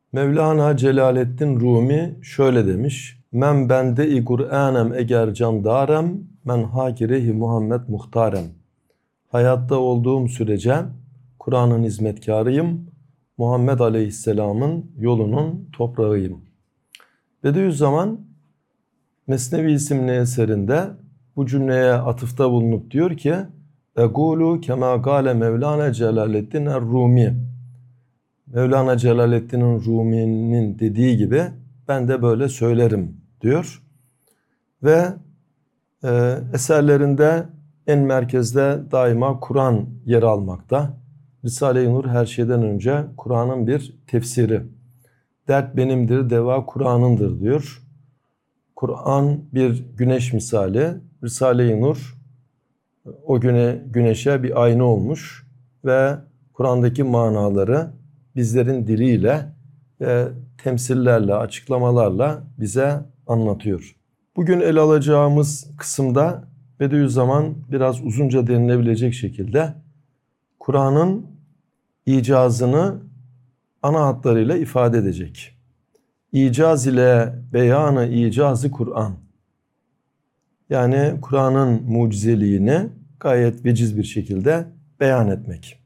Mevlana Celaleddin Rumi şöyle demiş. Men bende-i Kur'anem eger candarem, men hakirehi Muhammed muhtarem. Hayatta olduğum sürece Kur'an'ın hizmetkarıyım, Muhammed Aleyhisselam'ın yolunun toprağıyım. Bediüzzaman Mesnevi isimli eserinde bu cümleye atıfta bulunup diyor ki Egulu kema gale Mevlana Celaleddin Rumi. Mevlana Celaleddin Rumi'nin dediği gibi ben de böyle söylerim diyor. Ve eserlerinde en merkezde daima Kur'an yer almakta. Risale-i Nur her şeyden önce Kur'an'ın bir tefsiri. Dert benimdir, deva Kur'an'ındır diyor. Kur'an bir güneş misali. Risale-i Nur o güneşe bir ayna olmuş ve Kur'an'daki manaları bizlerin diliyle ve temsillerle, açıklamalarla bize anlatıyor. Bugün ele alacağımız kısımda Bediüzzaman biraz uzunca denilebilecek şekilde Kur'an'ın icazını ana hatlarıyla ifade edecek. İcaz ile beyanı icazı Kur'an. Yani Kur'an'ın mucizeliğini gayet veciz bir şekilde beyan etmek.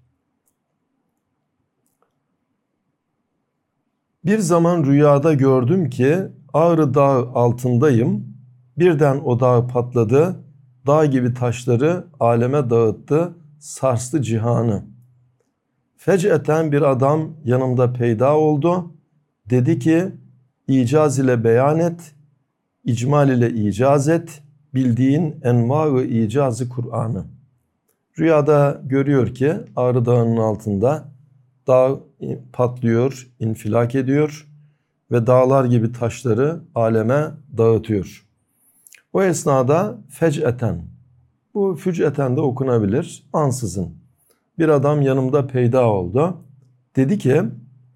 Bir zaman rüyada gördüm ki Ağrı Dağı altındayım. Birden o dağ patladı. Dağ gibi taşları aleme dağıttı. Sarstı cihanı. Fec'eten bir adam yanımda peyda oldu. Dedi ki icaz ile beyan et, icmal ile icaz et, bildiğin enva-ı icazı Kur'an'ı. Rüyada görüyor ki Ağrı Dağı'nın altında dağ patlıyor, infilak ediyor ve dağlar gibi taşları aleme dağıtıyor. O esnada fec'eten, bu füc'eten de okunabilir, ansızın. Bir adam yanımda peyda oldu. Dedi ki,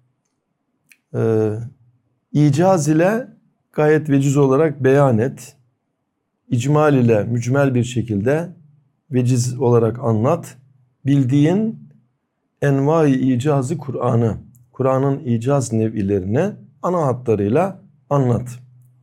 icaz ile gayet veciz olarak beyan et. İcmal ile mücmel bir şekilde veciz olarak anlat. Bildiğin enva-i icazı Kur'an'ı, Kur'an'ın icaz nev'ilerini ana hatlarıyla anlat.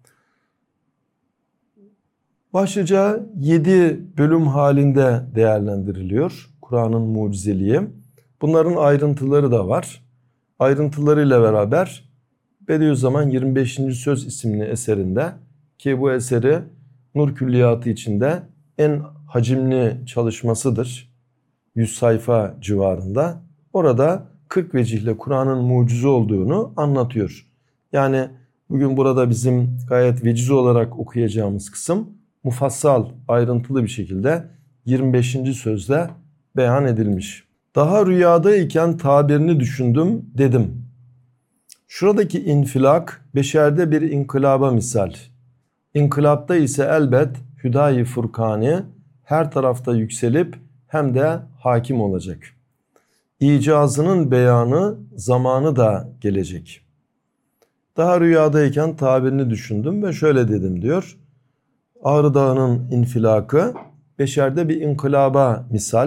Başlıca 7 bölüm halinde değerlendiriliyor Kur'an'ın mucizeliği. Bunların ayrıntıları da var. Ayrıntılarıyla beraber Bediüzzaman 25. Söz isimli eserinde, ki bu eseri Nur Külliyatı içinde en hacimli çalışmasıdır. 100 sayfa civarında. Orada 40 vecihle Kur'an'ın mucize olduğunu anlatıyor. Yani bugün burada bizim gayet veciz olarak okuyacağımız kısım mufassal, ayrıntılı bir şekilde 25. sözde beyan edilmiş. Daha rüyadayken tabirini düşündüm, dedim. Şuradaki infilak beşerde bir inkılaba misal. İnkılapta ise elbet hüdayi furkani her tarafta yükselip hem de hakim olacak. İcazının beyanı zamanı da gelecek. Daha rüyadayken tabirini düşündüm ve şöyle dedim diyor. Ağrı Dağı'nın infilakı beşerde bir inkılaba misal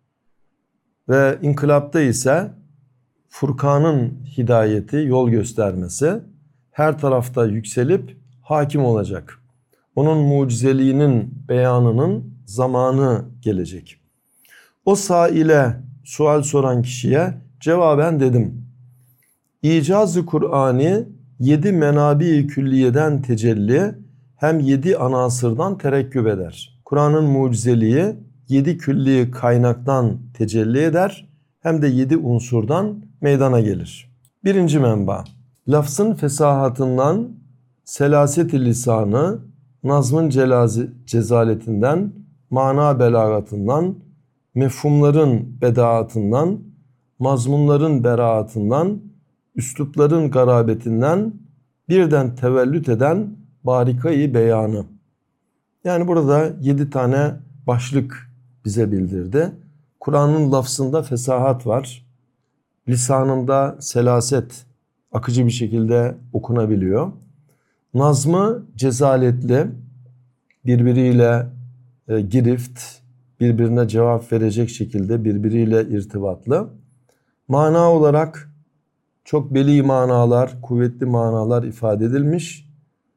ve inkılapta ise Furkan'ın hidayeti, yol göstermesi her tarafta yükselip hakim olacak. Onun mucizeliğinin beyanının zamanı gelecek. O saile, sual soran kişiye cevaben dedim. İcaz-ı Kur'an'ı 7 menabi-i külliyeden tecelli hem 7 anasırdan terekküp eder. Kur'an'ın mucizeliği 7 külli kaynaktan tecelli eder hem de 7 unsurdan meydana gelir. Birinci menba, lafzın fesahatından, selaset-i lisanı, nazmın cezaletinden, mana belagatından, mefhumların bedaatından, mazmunların beraatından, üslupların garabetinden birden tevellüt eden barikayı beyanı. Yani burada 7 tane başlık bize bildirdi. Kur'an'ın lafzında fesahat var. Lisanında selaset, akıcı bir şekilde okunabiliyor. Nazmı cezaletli, birbiriyle girift, birbirine cevap verecek şekilde birbiriyle irtibatlı. Mana olarak çok beli manalar, kuvvetli manalar ifade edilmiş.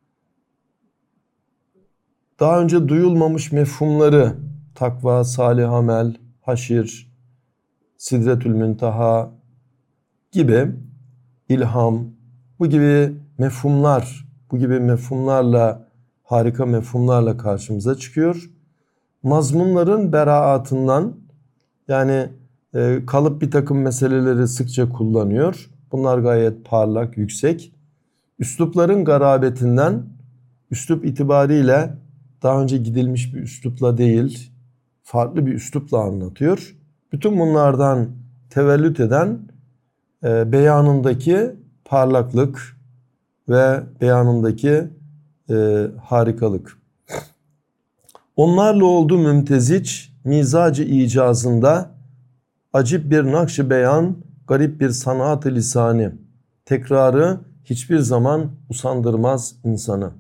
Daha önce duyulmamış mefhumları takva, salih amel, haşir, sidretül münteha gibi, ilham, bu gibi mefhumlar, bu gibi mefhumlarla, harika mefhumlarla karşımıza çıkıyor. Mazmunların beraatından, yani kalıp bir takım meseleleri sıkça kullanıyor. Bunlar gayet parlak, yüksek. Üslupların garabetinden, üslup itibariyle daha önce gidilmiş bir üslupla değil, farklı bir üslupla anlatıyor. Bütün bunlardan tevellüt eden beyanındaki parlaklık ve beyanındaki harikalık. Onlarla oldu mümteziç, mizacı icazında, acip bir nakş-ı beyan, garip bir sanat-ı lisani. Tekrarı hiçbir zaman usandırmaz insanı.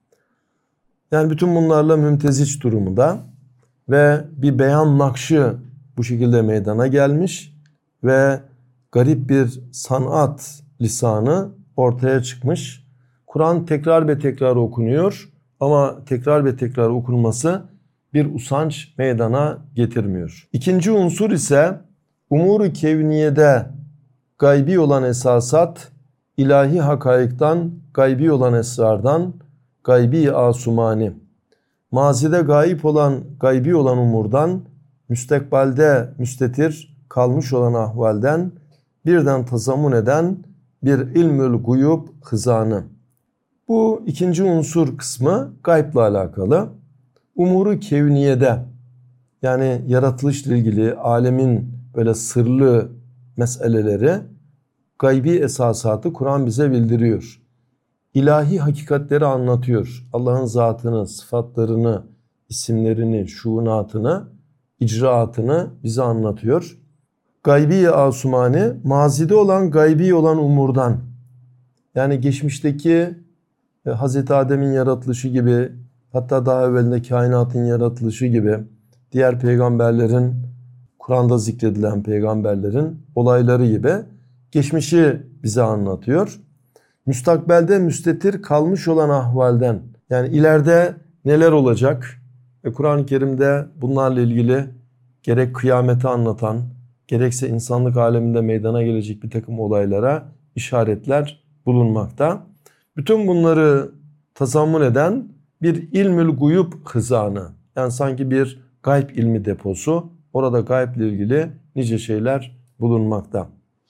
Yani bütün bunlarla mümteziç durumunda ve bir beyan nakşı bu şekilde meydana gelmiş ve garip bir sanat lisanı ortaya çıkmış. Kur'an tekrar ve tekrar okunuyor ama tekrar ve tekrar okunması bir usanç meydana getirmiyor. İkinci unsur ise umur-u kevniyede gaybi olan esasat, ilahi hakaiktan, gaybi olan esrardan, gaybi asumani. Mazide gayip olan, gaybi olan umurdan, müstekbalde müstetir kalmış olan ahvalden, birden tazamun eden bir ilmül guyub hızanı. Bu ikinci unsur kısmı gaybla alakalı. Umuru kevniyede, yani yaratılışla ilgili alemin böyle sırlı meseleleri, gaybi esasatı Kur'an bize bildiriyor. İlahi hakikatleri anlatıyor. Allah'ın zatını, sıfatlarını, isimlerini, şuunatını, icraatını bize anlatıyor. Gaybi asumani, mazide olan gaybi olan umurdan. Yani geçmişteki Hazreti Adem'in yaratılışı gibi, hatta daha evvelinde kainatın yaratılışı gibi, diğer peygamberlerin, Kur'an'da zikredilen peygamberlerin olayları gibi geçmişi bize anlatıyor. Müstakbelde müstetir kalmış olan ahvalden, yani ileride neler olacak? Kur'an-ı Kerim'de bunlarla ilgili gerek kıyameti anlatan, gerekse insanlık aleminde meydana gelecek bir takım olaylara işaretler bulunmakta. Bütün bunları tazammun eden bir ilmül guyub hızanı, yani sanki bir gayb ilmi deposu, orada gayble ilgili nice şeyler bulunmakta.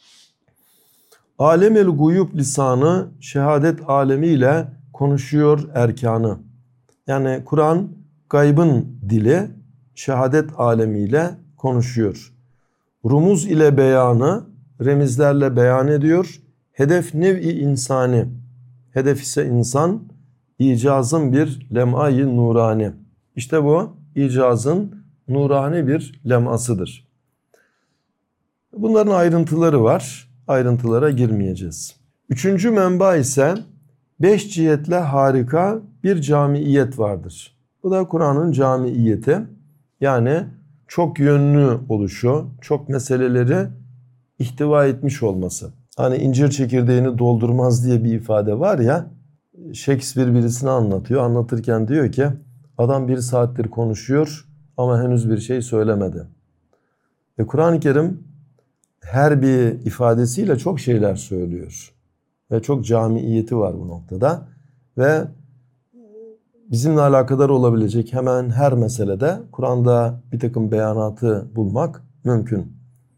Alemel guyub lisanı, şehadet alemiyle konuşuyor erkanı. Yani Kur'an gaybın dili, şehadet alemiyle konuşuyor. Rumuz ile beyanı, remizlerle beyan ediyor. Hedef nev'i insani, hedef ise insan, icazın bir lem'ayı nurani. İşte bu icazın nurani bir lemasıdır. Bunların ayrıntıları var. Ayrıntılara girmeyeceğiz. Üçüncü menba ise 5 cihetle harika bir camiiyet vardır. Bu da Kur'an'ın camiiyeti. Yani çok yönlü oluşu, çok meseleleri ihtiva etmiş olması. Hani incir çekirdeğini doldurmaz diye bir ifade var ya, Shakespeare birisini anlatıyor. Anlatırken diyor ki adam 1 saattir konuşuyor ama henüz bir şey söylemedi. Kur'an-ı Kerim her bir ifadesiyle çok şeyler söylüyor. Ve çok camiiyeti var bu noktada. Ve bizimle alakadar olabilecek hemen her meselede Kur'an'da bir takım beyanatı bulmak mümkün.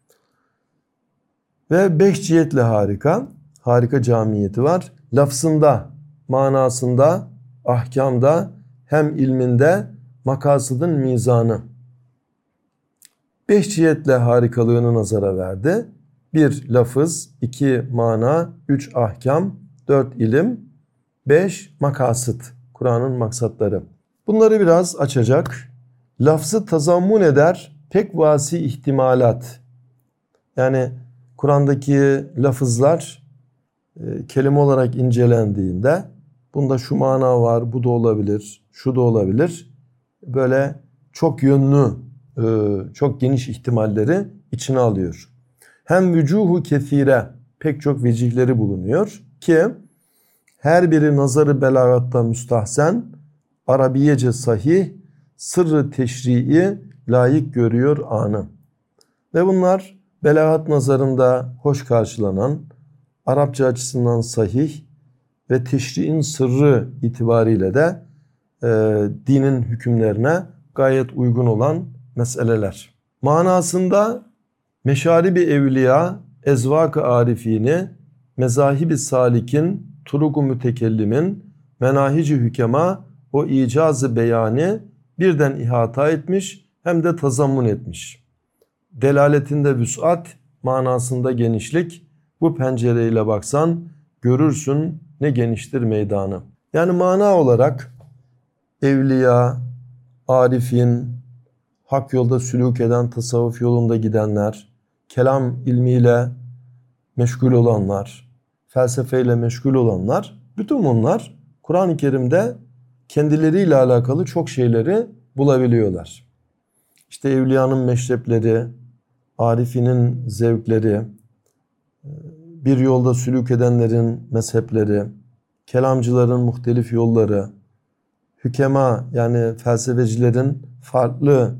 Ve 5 cihetle harika camiyeti var. Lafzında, manasında, ahkamda, hem ilminde, makasıdın mizanı. 5 cihetle harikalığını nazara verdi. 1 lafız, 2 mana, 3 ahkam, 4 ilim, 5 makasıt, Kur'an'ın maksatları. Bunları biraz açacak. Lafzı tazammun eder pek vasi ihtimalat. Yani Kur'an'daki lafızlar kelime olarak incelendiğinde bunda şu mana var, bu da olabilir, şu da olabilir. Böyle çok yönlü, çok geniş ihtimalleri içine alıyor. Hem vücuhu kethire, pek çok vecihleri bulunuyor ki her biri nazarı belagatta müstahsen, Arabiyece sahih, sırrı teşri'i layık görüyor anı. Ve bunlar belagat nazarında hoş karşılanan, Arapça açısından sahih ve teşri'in sırrı itibariyle de dinin hükümlerine gayet uygun olan meseleler. Manasında meşaribi evliya, ezvak-ı arifini, mezahib-i salikin, turuk-u mütekellimin, menahic-i hükema o icaz-ı beyanı birden ihata etmiş hem de tazammun etmiş. Delaletinde vüs'at, manasında genişlik, bu pencereyle baksan görürsün ne geniştir meydanı. Yani mana olarak evliya, arifin, hak yolda sülûk eden, tasavvuf yolunda gidenler, kelam ilmiyle meşgul olanlar, felsefeyle meşgul olanlar, bütün bunlar Kur'an-ı Kerim'de kendileriyle alakalı çok şeyleri bulabiliyorlar. İşte evliyanın meşrepleri, arifinin zevkleri, bir yolda sülûk edenlerin mezhepleri, kelamcıların muhtelif yolları, hükema yani felsefecilerin farklı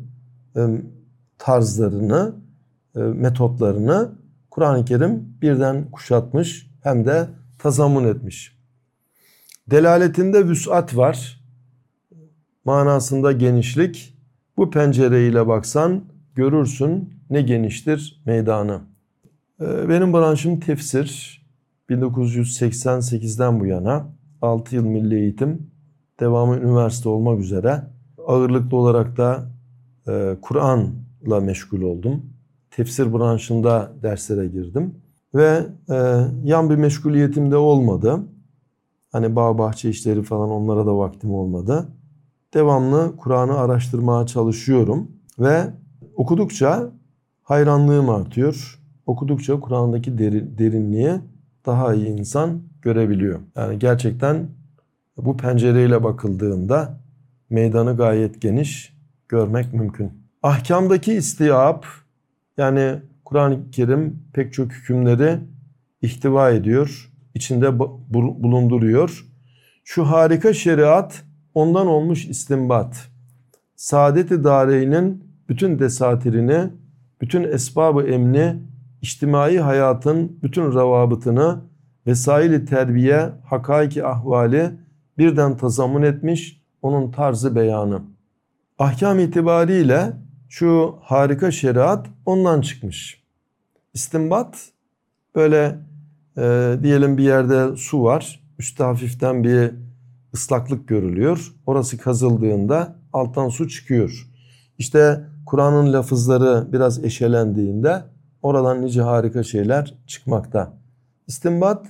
tarzlarını, metotlarını Kur'an-ı Kerim birden kuşatmış hem de tazammun etmiş. Delaletinde vüs'at var, manasında genişlik. Bu pencereyle baksan görürsün ne geniştir meydanı. Benim branşım tefsir. 1988'den bu yana 6 yıl milli eğitim, devamı üniversite olmak üzere ağırlıklı olarak da Kur'an'la meşgul oldum. Tefsir branşında derslere girdim ve yan bir meşguliyetim de olmadı. Hani bağ bahçe işleri falan, onlara da vaktim olmadı. Devamlı Kur'an'ı araştırmaya çalışıyorum ve okudukça hayranlığım artıyor. Okudukça Kur'an'daki derinliği daha iyi insan görebiliyor. Yani gerçekten bu pencereyle bakıldığında meydanı gayet geniş görmek mümkün. Ahkamdaki istiab, yani Kur'an-ı Kerim pek çok hükümleri ihtiva ediyor, içinde bulunduruyor. Şu harika şeriat ondan olmuş istinbat. Saadet-i Dareyn'in bütün desatirini, bütün esbab-ı emni, içtimai hayatın bütün revabıtını, vesail-i terbiye, hakaiki ahvali birden tazammun etmiş, onun tarzı beyanı. Ahkam itibariyle şu harika şeriat ondan çıkmış. İstinbat böyle diyelim bir yerde su var, üstte hafiften bir ıslaklık görülüyor. Orası kazıldığında alttan su çıkıyor. İşte Kur'an'ın lafızları biraz eşelendiğinde oradan nice harika şeyler çıkmakta. İstinbat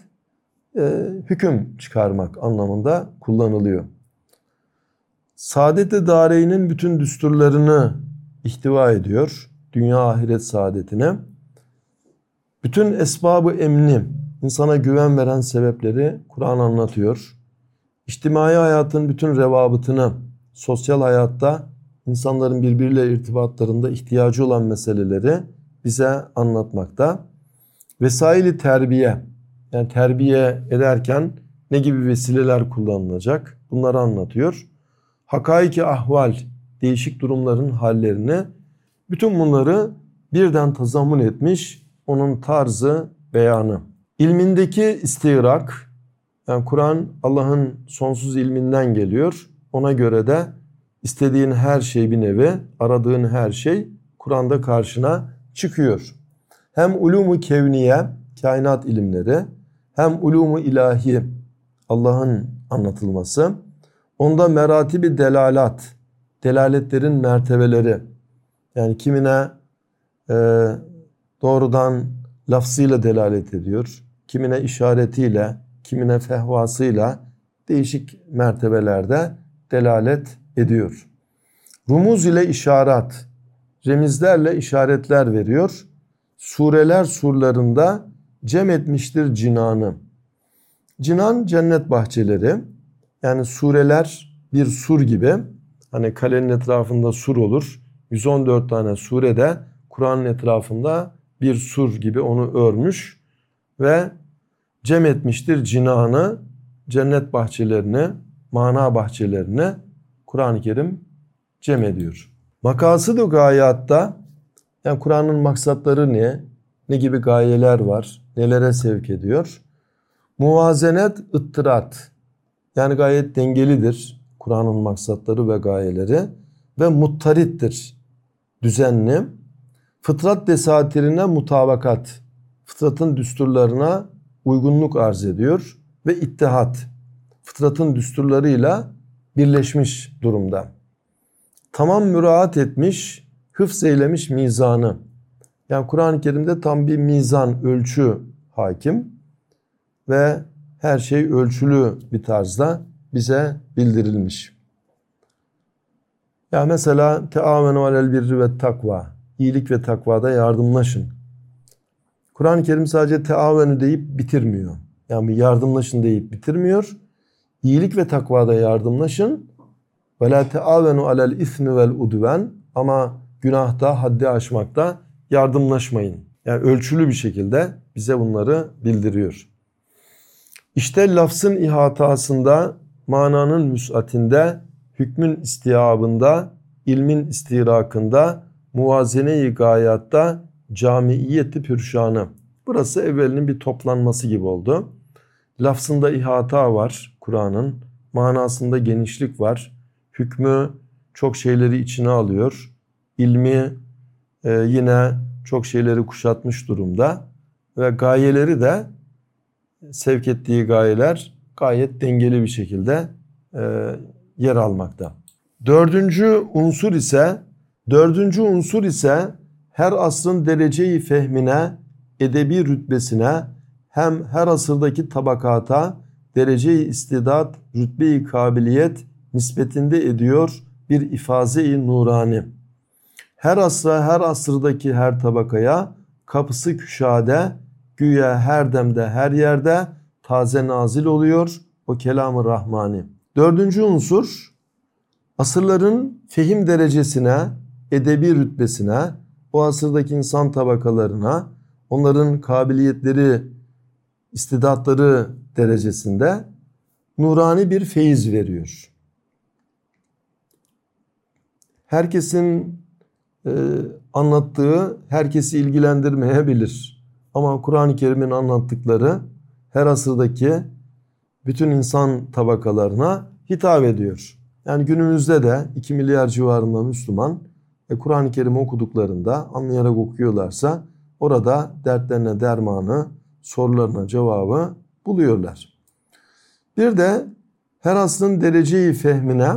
hüküm çıkarmak anlamında kullanılıyor. Saadet-i Dareyn'in bütün düsturlarını ihtiva ediyor. Dünya ahiret saadetine. Bütün esbab-ı emni, insana güven veren sebepleri Kur'an anlatıyor. İçtimai hayatın bütün revabıtını, sosyal hayatta insanların birbiriyle irtibatlarında ihtiyacı olan meseleleri bize anlatmakta. Vesail-i terbiye, yani terbiye ederken ne gibi vesileler kullanılacak bunları anlatıyor. Hakaiki ahval, değişik durumların hallerini, bütün bunları birden tazammun etmiş onun tarzı beyanı. İlmindeki istiğrak, yani Kur'an Allah'ın sonsuz ilminden geliyor. Ona göre de istediğin her şey bir nevi, aradığın her şey Kur'an'da karşına çıkıyor. Hem ulûmu kevniye, kainat ilimleri, hem ulûmu ilahi, Allah'ın anlatılması, onda meratibi delalat, delaletlerin mertebeleri, yani kimine doğrudan lafzıyla delalet ediyor, kimine işaretiyle, kimine fehvasıyla değişik mertebelerde delalet ediyor. Rumuz ile işaret, remizlerle işaretler veriyor. Sureler surlarında cem etmiştir cinanı. Cinan cennet bahçeleri. Yani sureler bir sur gibi. Hani kalenin etrafında sur olur. 114 tane surede Kur'an'ın etrafında bir sur gibi onu örmüş. ve cem etmiştir cinanı, cennet bahçelerini, mana bahçelerini Kur'an-ı Kerim cem ediyor. Makasıd-ı gayatta, yani Kur'an'ın maksatları ne? Ne gibi gayeler var? Nelere sevk ediyor? Muvazenet, ıttırat. Yani gayet dengelidir Kur'an'ın maksatları ve gayeleri. Ve muttarittir, düzenli. Fıtrat desatirine mutabakat. Fıtratın düsturlarına uygunluk arz ediyor. Ve ittihat. Fıtratın düsturlarıyla birleşmiş durumda. Tamam müraat etmiş, hıfz eylemiş mizanı. Yani Kur'an-ı Kerim'de tam bir mizan, ölçü hakim ve her şey ölçülü bir tarzda bize bildirilmiş. Ya mesela teavenu alel birri ve takva, iyilik ve takvada yardımlaşın. Kur'an-ı Kerim sadece teavenu deyip bitirmiyor. Yani yardımlaşın deyip bitirmiyor. İyilik ve takvada yardımlaşın. Ve la teavenu alel ismi vel udven, ama günahta, haddi aşmakta yardımlaşmayın. Yani ölçülü bir şekilde bize bunları bildiriyor. İşte lafzın ihatasında, mananın müs'atinde, hükmün istiyabında, ilmin istirakında, muvazene-i gayatta, camiiyeti pürşanı. Burası evvelinin bir toplanması gibi oldu. Lafzında ihata var Kur'an'ın, manasında genişlik var. Hükmü çok şeyleri içine alıyor. İlmi yine çok şeyleri kuşatmış durumda. Ve gayeleri de, sevk ettiği gayeler gayet dengeli bir şekilde yer almakta. Dördüncü unsur ise her asrın dereceyi fehmine, edebi rütbesine, hem her asırdaki tabakata, dereceyi istidat, rütbe-i kabiliyet nispetinde ediyor bir ifaze-i nurani. Her asra, her asırdaki her tabakaya kapısı küşade, güya her demde her yerde taze nazil oluyor o kelam-ı rahmani. Dördüncü unsur, asırların fehim derecesine, edebi rütbesine, o asırdaki insan tabakalarına, onların kabiliyetleri, istidatları derecesinde nurani bir feyiz veriyor. Herkesin anlattığı herkesi ilgilendirmeyebilir. Ama Kur'an-ı Kerim'in anlattıkları her asırdaki bütün insan tabakalarına hitap ediyor. Yani günümüzde de 2 milyar civarında Müslüman Kur'an-ı Kerim'i okuduklarında, anlayarak okuyorlarsa orada dertlerine dermanı, sorularına cevabı buluyorlar. Bir de her asrın dereceyi fehmine,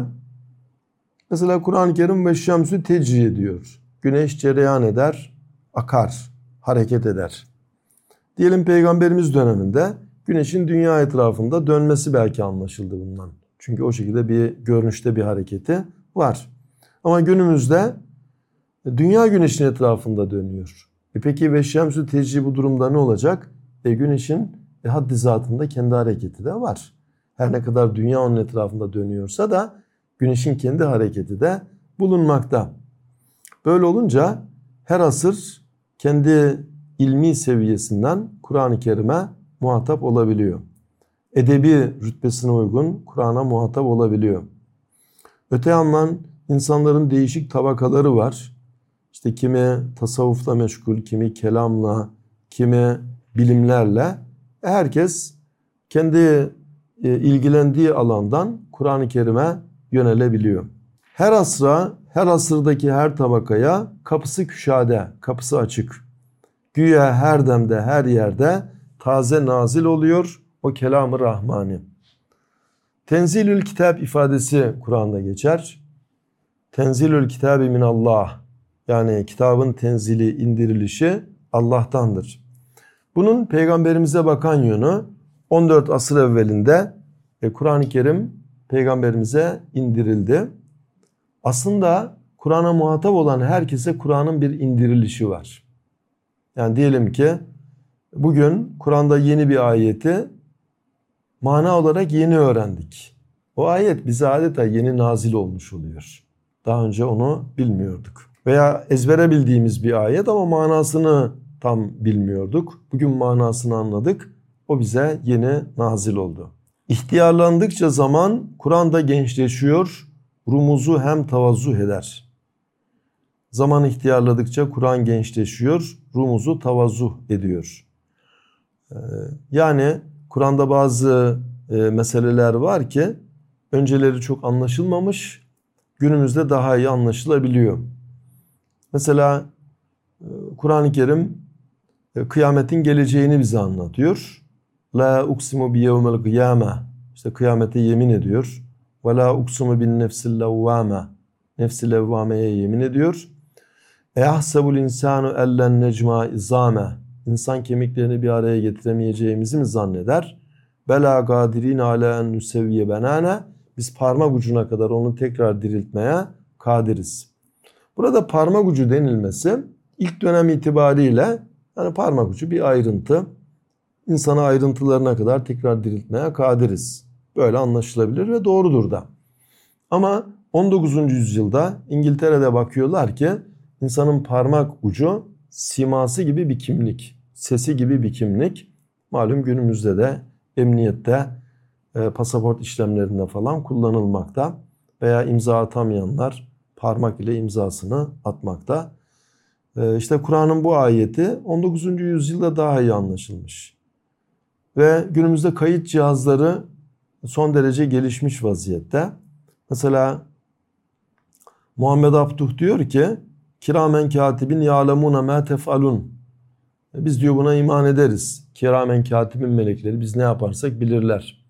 mesela Kur'an-ı Kerim ve şemsü tecri ediyor. Güneş cereyan eder, akar, hareket eder. Diyelim Peygamberimiz döneminde güneşin dünya etrafında dönmesi belki anlaşıldı bundan. Çünkü o şekilde bir görünüşte bir hareketi var. Ama günümüzde dünya güneşin etrafında dönüyor. Peki ve şemsü tecri bu durumda ne olacak? Güneşin haddi zatında kendi hareketi de var. Her ne kadar dünya onun etrafında dönüyorsa da güneşin kendi hareketi de bulunmakta. Böyle olunca her asır kendi ilmi seviyesinden Kur'an-ı Kerim'e muhatap olabiliyor. Edebi rütbesine uygun Kur'an'a muhatap olabiliyor. Öte yandan insanların değişik tabakaları var. İşte kimi tasavvufla meşgul, kimi kelamla, kimi bilimlerle. Herkes kendi ilgilendiği alandan Kur'an-ı Kerim'e yönelebiliyor. Her asra, her asırdaki her tabakaya kapısı küşade, kapısı açık. Güya her demde, her yerde taze nazil oluyor o kelam-ı rahmani. Tenzilül kitap ifadesi Kur'an'da geçer. Tenzilül kitabi minallah, yani kitabın tenzili, indirilişi Allah'tandır. Bunun peygamberimize bakan yönü, 14 asır evvelinde Kur'an-ı Kerim peygamberimize indirildi. Aslında Kur'an'a muhatap olan herkese Kur'an'ın bir indirilişi var. Yani diyelim ki bugün Kur'an'da yeni bir ayeti mana olarak yeni öğrendik. O ayet bize adeta yeni nazil olmuş oluyor. Daha önce onu bilmiyorduk. Veya ezbere bildiğimiz bir ayet ama manasını tam bilmiyorduk. Bugün manasını anladık. O bize yeni nazil oldu. İhtiyarlandıkça zaman Kur'an'da gençleşiyor, rumuzu hem tavazzuh eder. Zaman ihtiyarladıkça Kur'an gençleşiyor, rumuzu tavazzuh ediyor. Yani Kur'an'da bazı meseleler var ki önceleri çok anlaşılmamış, günümüzde daha iyi anlaşılabiliyor. Mesela Kur'an-ı Kerim kıyametin geleceğini bize anlatıyor. La uksimu bi yevmel kıyame. İşte kıyamete yemin ediyor. Ve la uksimu bin nefsil levvame. Nefsi levvameye yemin ediyor. Ehsebul insanu ellen necma izame. İnsan kemiklerini bir araya getiremeyeceğimizi mi zanneder? Bela gadirin ala en nusevviye benane. Biz parmak ucuna kadar onu tekrar diriltmeye kadiriz. Burada parmak ucu denilmesi ilk dönem itibariyle yani parmak ucu bir ayrıntı. İnsanı ayrıntılarına kadar tekrar diriltmeye kadiriz. Böyle anlaşılabilir ve doğrudur da. Ama 19. yüzyılda İngiltere'de bakıyorlar ki insanın parmak ucu siması gibi bir kimlik, sesi gibi bir kimlik. Malum günümüzde de emniyette, pasaport işlemlerinde falan kullanılmakta. Veya imza atamayanlar parmak ile imzasını atmakta. İşte Kur'an'ın bu ayeti 19. yüzyılda daha iyi anlaşılmış. Ve günümüzde kayıt cihazları son derece gelişmiş vaziyette. Mesela Muhammed Abduh diyor ki kiramen katibin ya'lemune ma tef'alun. Biz diyor buna iman ederiz. Kiramen katibin melekleri biz ne yaparsak bilirler.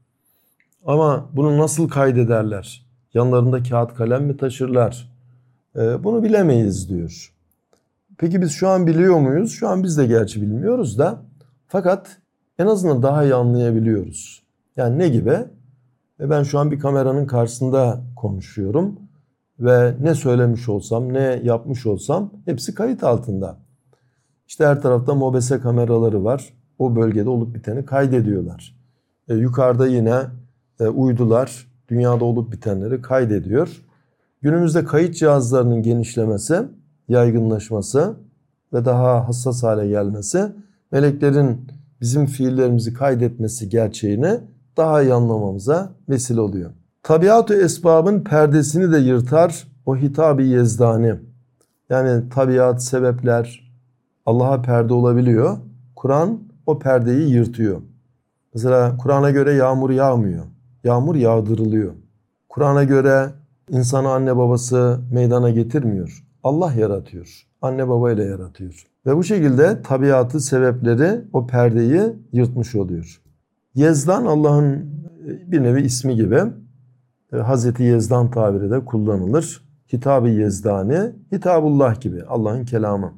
Ama bunu nasıl kaydederler? Yanlarında kağıt kalem mi taşırlar? Bunu bilemeyiz diyor. Peki biz şu an biliyor muyuz? Şu an biz de gerçi bilmiyoruz da. Fakat en azından daha iyi anlayabiliyoruz. Yani ne gibi? Ben şu an bir kameranın karşısında konuşuyorum. Ve ne söylemiş olsam, ne yapmış olsam hepsi kayıt altında. İşte her tarafta mobese kameraları var. O bölgede olup biteni kaydediyorlar. Yukarıda yine uydular dünyada olup bitenleri kaydediyor. Günümüzde kayıt cihazlarının genişlemesi, yaygınlaşması ve daha hassas hale gelmesi meleklerin bizim fiillerimizi kaydetmesi gerçeğini daha iyi anlamamıza vesile oluyor. Tabiat-ı esbabın perdesini de yırtar o hitab-ı yezdani. Yani tabiat, sebepler Allah'a perde olabiliyor. Kur'an o perdeyi yırtıyor. Mesela Kur'an'a göre yağmur yağmıyor. Yağmur yağdırılıyor. Kur'an'a göre insanı anne babası meydana getirmiyor. Allah yaratıyor. Anne babayla yaratıyor. Ve bu şekilde tabiatı, sebepleri o perdeyi yırtmış oluyor. Yezdan Allah'ın bir nevi ismi gibi. Hazreti Yezdan tabiri de kullanılır. Hitab-ı Yezdani, Hitabullah gibi Allah'ın kelamı.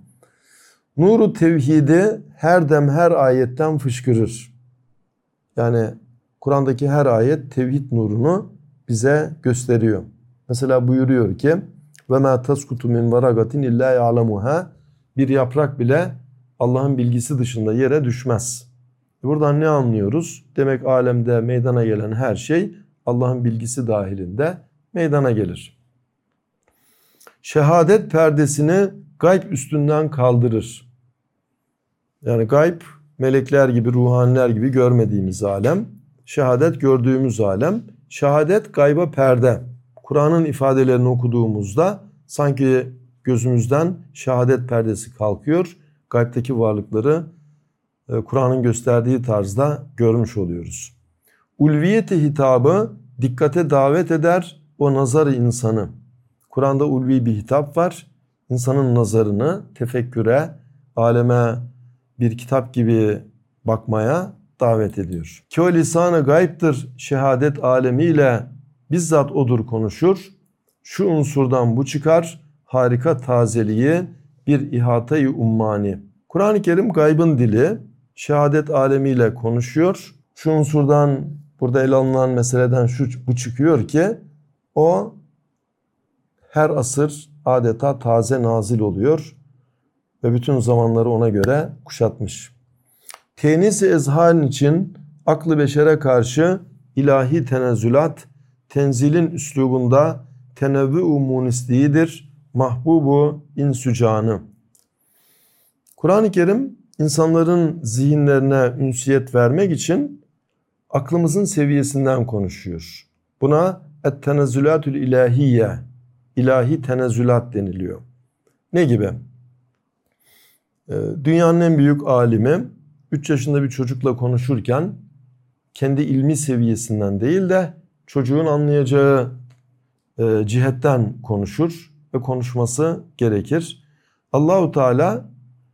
Nuru tevhidi her dem her ayetten fışkırır. Yani Kur'an'daki her ayet tevhid nurunu bize gösteriyor. Mesela buyuruyor ki ve ma taskutu min varagatin illa ya'lemuha. Bir yaprak bile Allah'ın bilgisi dışında yere düşmez. Buradan ne anlıyoruz? Demek alemde meydana gelen her şey Allah'ın bilgisi dahilinde meydana gelir. Şehadet perdesini gayb üstünden kaldırır. Yani gayb melekler gibi, ruhaniler gibi görmediğimiz alem. Şehadet gördüğümüz alem. Şehadet gayba perde. Kur'an'ın ifadelerini okuduğumuzda sanki gözümüzden şehadet perdesi kalkıyor. Gaybteki varlıkları Kur'an'ın gösterdiği tarzda görmüş oluyoruz. Ulviyeti hitabı dikkate davet eder o nazarı insanı. Kur'an'da ulvi bir hitap var. İnsanın nazarını tefekküre, aleme bir kitap gibi bakmaya davet ediyor. Ki o lisan-ı gayiptir şehadet alemiyle bizzat odur konuşur. Şu unsurdan bu çıkar harika tazeliği bir ihatayı ummani. Kur'an-ı Kerim gaybın dili şehadet alemiyle konuşuyor. Şu unsurdan burada ele alınan meseleden bu çıkıyor ki o her asır adeta taze nazil oluyor ve bütün zamanları ona göre kuşatmış. Tenis-i ezhan için aklı beşere karşı ilahi tenezzülat tenzilin üslubunda tenevvü-u munisliğidir mahbubu insücanı. Kur'an-ı Kerim insanların zihinlerine ünsiyet vermek için aklımızın seviyesinden konuşuyor. Buna et-tenezzülatül ilahiyye, ilahi tenezzülat deniliyor. Ne gibi? Dünyanın en büyük alimi 3 yaşında bir çocukla konuşurken kendi ilmi seviyesinden değil de çocuğun anlayacağı cihetten konuşur ve konuşması gerekir. Allahu Teala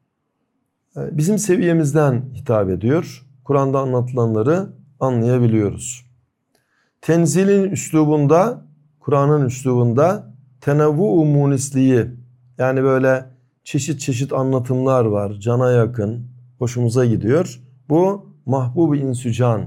bizim seviyemizden hitap ediyor. Kur'an'da anlatılanları anlayabiliyoruz. Tenzilin üslubunda, Kur'an'ın üslubunda tenevvu-u munisliği, yani böyle çeşit çeşit anlatımlar var. Cana yakın, hoşumuza gidiyor. Bu mahbub-u insücan,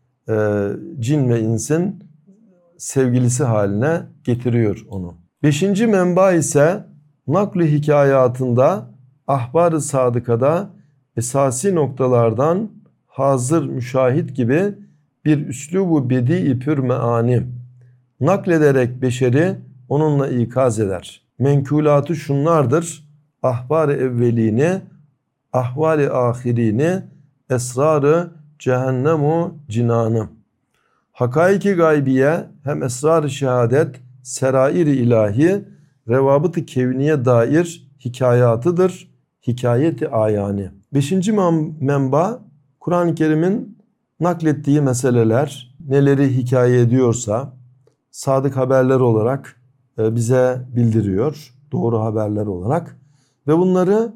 cin ve insin sevgilisi haline getiriyor onu. 5. menba ise nakl-i hikayatında, ahbar-ı sadıkada esasi noktalardan hazır müşahit gibi bir üslubu bedi-i pür meani naklederek beşeri onunla ikaz eder. Menkulatı şunlardır: ahbar-ı evvelini, ahval-i ahirini, esrar-ı cehennemu cinanı. Hakaik-i gaybiye hem esrar-ı şehadet, serair-i ilahi, revabıt-ı kevniye dair hikayatıdır, hikayeti ayani. 5. menba, Kur'an-ı Kerim'in naklettiği meseleler neleri hikaye ediyorsa sadık haberler olarak bize bildiriyor, doğru haberler olarak ve bunları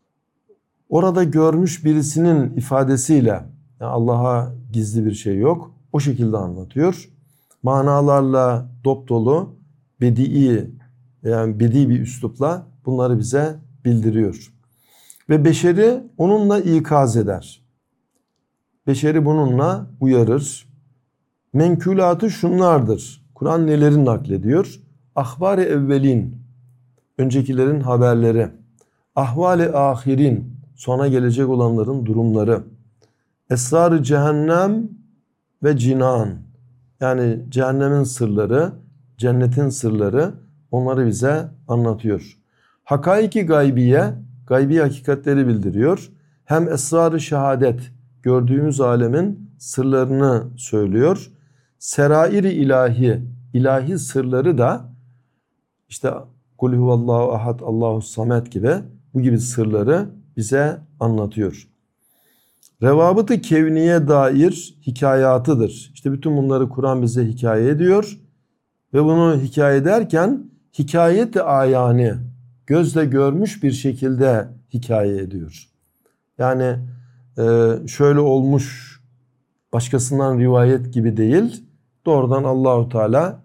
orada görmüş birisinin ifadesiyle, yani Allah'a gizli bir şey yok, o şekilde anlatıyor. Manalarla dopdolu, bedi, yani bedi bir üslupla bunları bize bildiriyor. Ve beşeri onunla ikaz eder. Beşeri bununla uyarır. Menkulatı şunlardır. Kur'an neleri naklediyor? Ahbar-ı evvelin, öncekilerin haberleri. Ahval-i ahirin, sona gelecek olanların durumları. Esrar-ı cehennem ve cinan, yani cehennemin sırları, cennetin sırları, onları bize anlatıyor. Hakaiki gaybiye, gaybi hakikatleri bildiriyor. Hem esrar-ı şehadet, gördüğümüz alemin sırlarını söylüyor. Serair-i ilahi, ilahi sırları da işte Kul huvallahu ahad, Allahu samet gibi bu gibi sırları bize anlatıyor. Revabıt-ı kevniye dair hikayatıdır. İşte bütün bunları Kur'an bize hikaye ediyor ve bunu hikaye ederken hikayet-i ayani, gözle görmüş bir şekilde hikaye ediyor. Yani şöyle olmuş, başkasından rivayet gibi değil, doğrudan Allahu Teala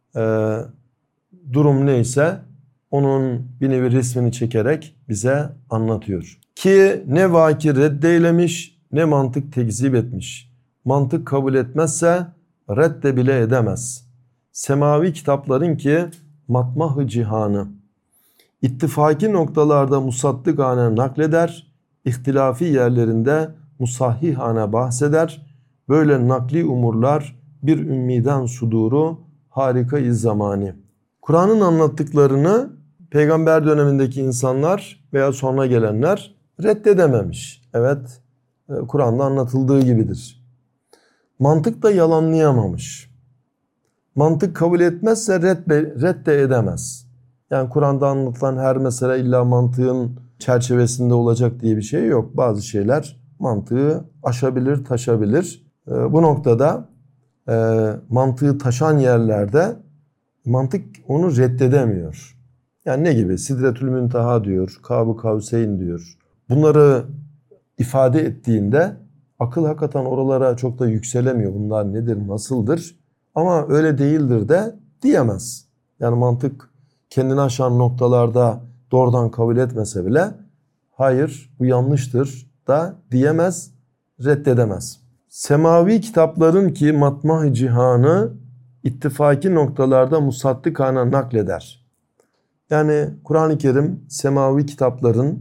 durum neyse onun bir nevi resmini çekerek bize anlatıyor. Ki ne vaki reddeylemiş, ne mantık tekzip etmiş. Mantık kabul etmezse redde bile edemez. Semavi kitapların ki matmah-ı cihanı, ittifaki noktalarda musaddıkane nakleder, ihtilafi yerlerinde musahhihane bahseder. Böyle nakli umurlar bir ümmiden suduru harika-i zamani. Kur'an'ın anlattıklarını peygamber dönemindeki insanlar veya sonra gelenler reddedememiş. Evet, Kur'an'da anlatıldığı gibidir. Mantık da yalanlayamamış. Mantık kabul etmezse redde edemez. Yani Kur'an'da anlatılan her mesele illa mantığın çerçevesinde olacak diye bir şey yok. Bazı şeyler mantığı aşabilir, taşabilir. Bu noktada mantığı taşan yerlerde mantık onu reddedemiyor. Yani ne gibi? Sidretül Münteha diyor, Kâb-ı Kavseyn diyor. Bunları ifade ettiğinde akıl hakikaten oralara çok da yükselemiyor. Bunlar nedir, nasıldır? Ama öyle değildir de diyemez. Yani mantık kendini aşan noktalarda doğrudan kabul etmese bile hayır bu yanlıştır da diyemez, reddedemez. Semavi kitapların ki matmah-ı cihanı ittifaki noktalarda musaddıkane nakleder. Yani Kur'an-ı Kerim semavi kitapların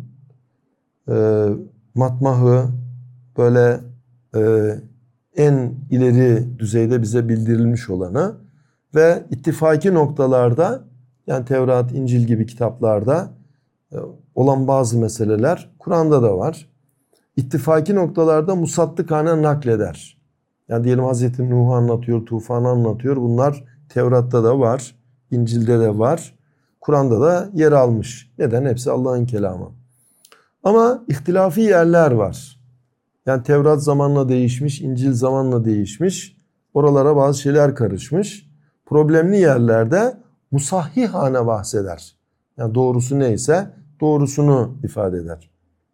matmahı böyle en ileri düzeyde bize bildirilmiş olanı ve ittifaki noktalarda, yani Tevrat, İncil gibi kitaplarda olan bazı meseleler Kur'an'da da var. ittifaki noktalarda musattıkane nakleder. Yani diyelim Hazreti Nuh'u anlatıyor, tufanı anlatıyor. Bunlar Tevrat'ta da var, İncil'de de var, Kur'an'da da yer almış. Neden? Hepsi Allah'ın kelamı. Ama ihtilafi yerler var. Yani Tevrat zamanla değişmiş, İncil zamanla değişmiş. Oralara bazı şeyler karışmış. Problemli yerlerde musahhihane bahseder. Yani doğrusu neyse doğrusunu ifade eder.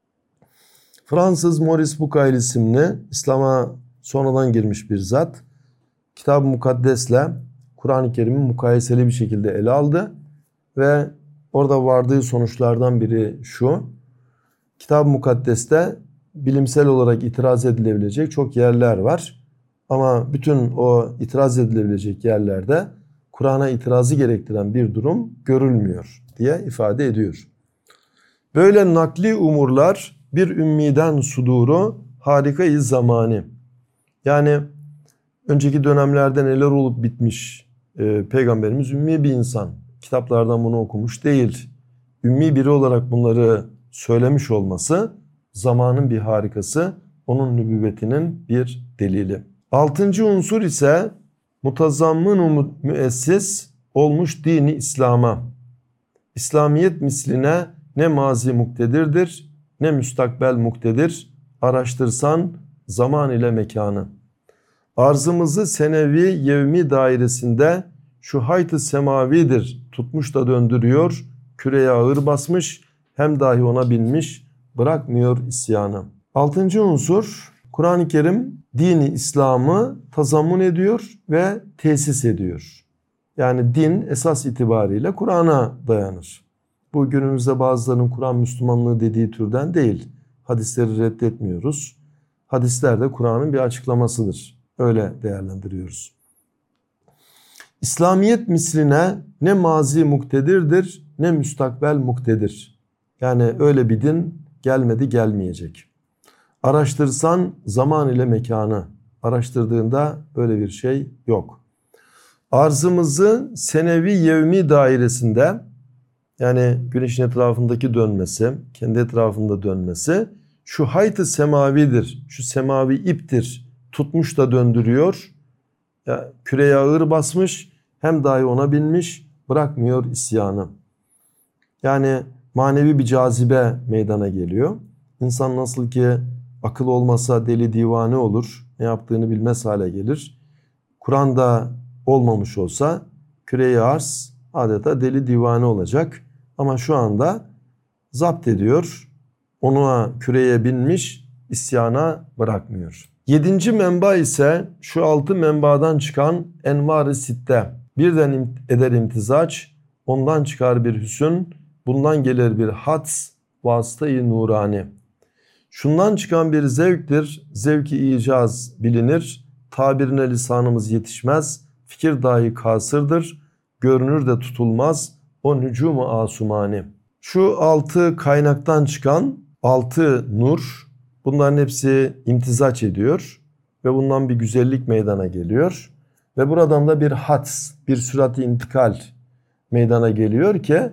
Fransız Maurice Bucaille isimli, İslam'a sonradan girmiş bir zat, Kitab-ı Mukaddes'le Kur'an-ı Kerim'i mukayeseli bir şekilde ele aldı ve orada vardığı sonuçlardan biri şu: Kitab-ı Mukaddes'te bilimsel olarak itiraz edilebilecek çok yerler var. Ama bütün o itiraz edilebilecek yerlerde Kur'an'a itirazı gerektiren bir durum görülmüyor diye ifade ediyor. Böyle nakli umurlar bir ümmiden suduru harika-i zamani. Yani önceki dönemlerde neler olup bitmiş, Peygamberimiz ümmi bir insan. Kitaplardan bunu okumuş değil. Ümmi biri olarak bunları söylemiş olması zamanın bir harikası, onun nübüvvetinin bir delili. 6. unsur ise mutazammın müessis olmuş dini İslam'a. İslamiyet misline ne mazi muktedirdir ne müstakbel muktedir. Araştırsan zaman ile mekanı. Arzımızı senevi yevmi dairesinde şu hayt-ı semavidir tutmuş da döndürüyor. Küreye ağır basmış, hem dahi ona binmiş, bırakmıyor isyanı. 6. unsur, Kur'an-ı Kerim dini İslam'ı tazammun ediyor ve tesis ediyor. Yani din esas itibariyle Kur'an'a dayanır. Bu günümüzde bazılarının Kur'an Müslümanlığı dediği türden değil. Hadisleri reddetmiyoruz. Hadisler de Kur'an'ın bir açıklamasıdır. Öyle değerlendiriyoruz. İslamiyet misline ne mazi muktedirdir ne müstakbel muktedir. Yani öyle bir din gelmedi, gelmeyecek. Araştırsan zaman ile mekanı. Araştırdığında böyle bir şey yok. Arzımızı senevi yevmi dairesinde, yani güneşin etrafındaki dönmesi, kendi etrafında dönmesi şu hayt-ı semavidir, şu semavi iptir, tutmuş da döndürüyor. Ya, küreye ağır basmış, hem dahi ona binmiş, bırakmıyor isyanı. Yani manevi bir cazibe meydana geliyor. İnsan nasıl ki akıl olmasa deli divane olur, ne yaptığını bilmez hale gelir. Kur'an'da olmamış olsa küre-i arz adeta deli divane olacak. Ama şu anda zapt ediyor, ona küreye binmiş, isyana bırakmıyor. 7. menba ise şu 6 menbadan çıkan envar-ı sitte. Birden eder imtizaç, ondan çıkar bir hüsn, bundan gelir bir hats, vasıta-i nurani. Şundan çıkan bir zevktir, zevki icaz bilinir, tabirine lisanımız yetişmez, fikir dahi kasırdır, görünür de tutulmaz, o nücum-u asumani. Şu 6 kaynaktan çıkan 6 nur, bunların hepsi imtizaç ediyor ve bundan bir güzellik meydana geliyor. Ve buradan da bir hats, bir sürat-i intikal meydana geliyor ki